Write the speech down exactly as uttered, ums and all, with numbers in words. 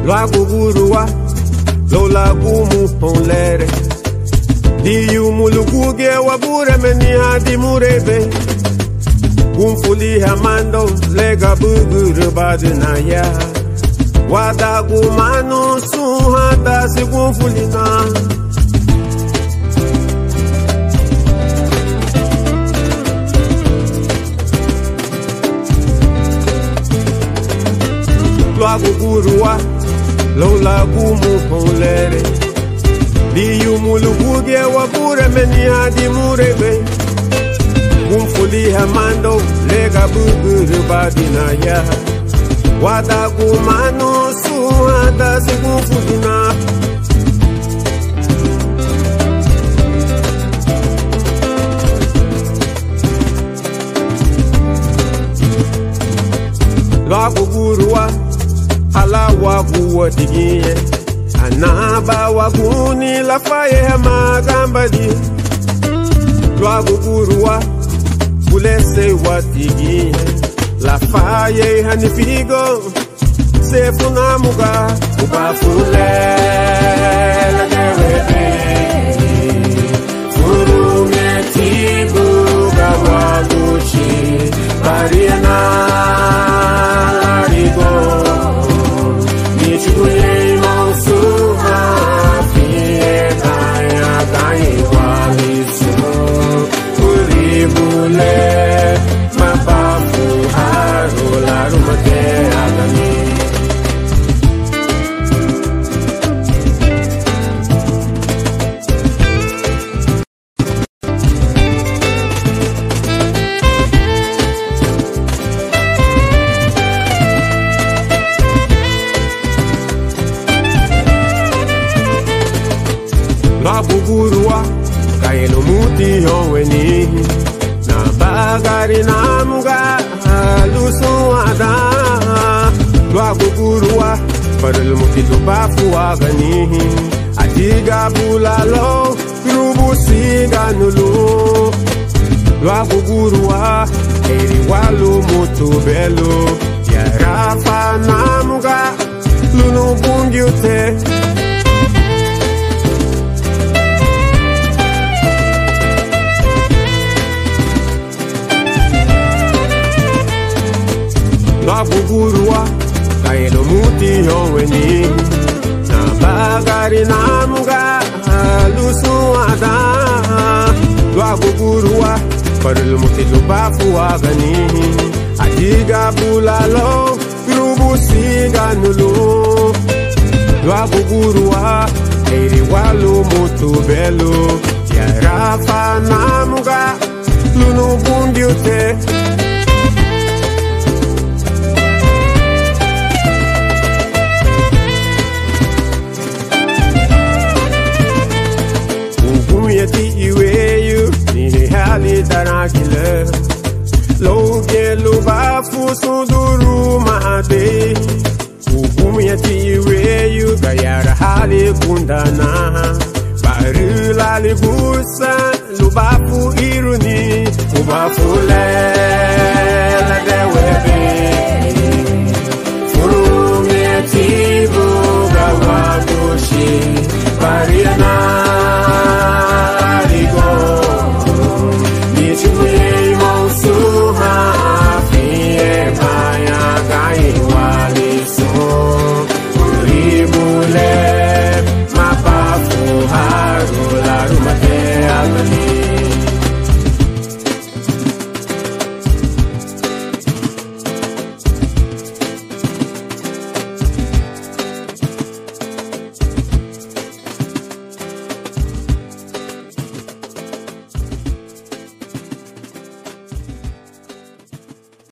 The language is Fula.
Loago gurua, lo lagumu ponlere. Diu muluguge wabure menia di murebe. Gumfuli hamando lega buguru badinaya. Wadagu manu suhata si gumfulina. Loago gurua, lo lagumu ponlere. Diu muluguge wabure menia di murebe. Gumfuli hamando lega buguru badinaya. Wadagu manu suhata si gumfulina. Loago gurua, hala wagu wadigie. Anaba waguni la faye magambadi. Loago gurua, bulese wadigie. La faye hanifigo, se funamuga. Uba fule, la gerebe. Furu metibu gawaguchi. Bariana, larigo. Nichuye. Loago gurua, kaelo muti howeni. Na bagari na muga, lusuada. Loago gurua, parel muti lubafu agani. Adiga bulalo, grubu siga nulu. Loago gurua, eri walu mutu belo. Yarafa na muga, lunu bungi ute. Loago gurua, kaelo muti howeni. Na bagari na muga, lusuada. Loago gurua, parel muti lubafu agani. Adiga bulalo, grubu siga nulu. Loago gurua, eri walu mutu belo. Yarafa na muga, lunu bungi ute. Yeti iweyu ni hali daragile. Loge lubafu suduru maade. Ugumu yeti iweyu gayara hali kundana. Barila libusa lubafu iruni. Ubafu le